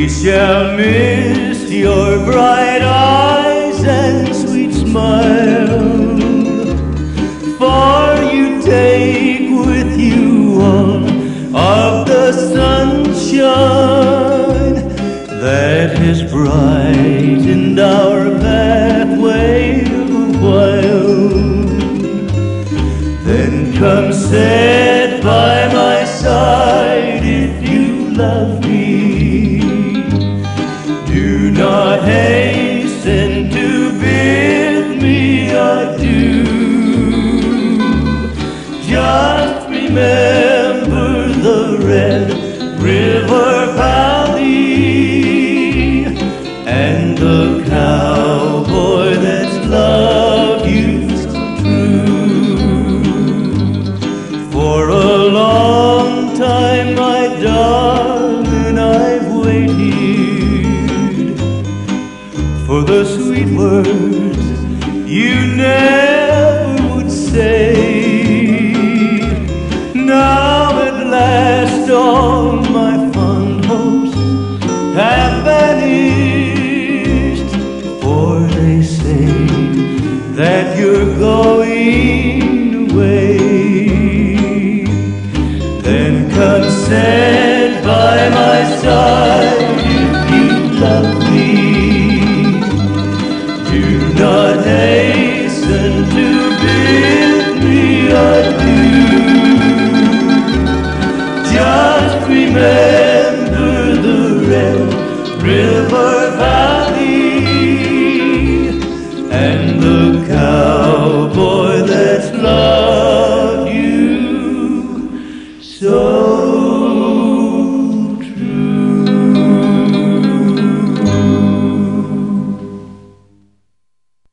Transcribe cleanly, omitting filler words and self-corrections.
We shall miss your bright eyes and sweet smile, for you take with you all of the sunshine that has brightened our pathway a while. Then come sit by my side if you love me. Do not hasten to bid me adieu. Just remember the Red River Valley and the cowboy that's loved you so true. For a long time, my darling, I've waited for the sweet words you never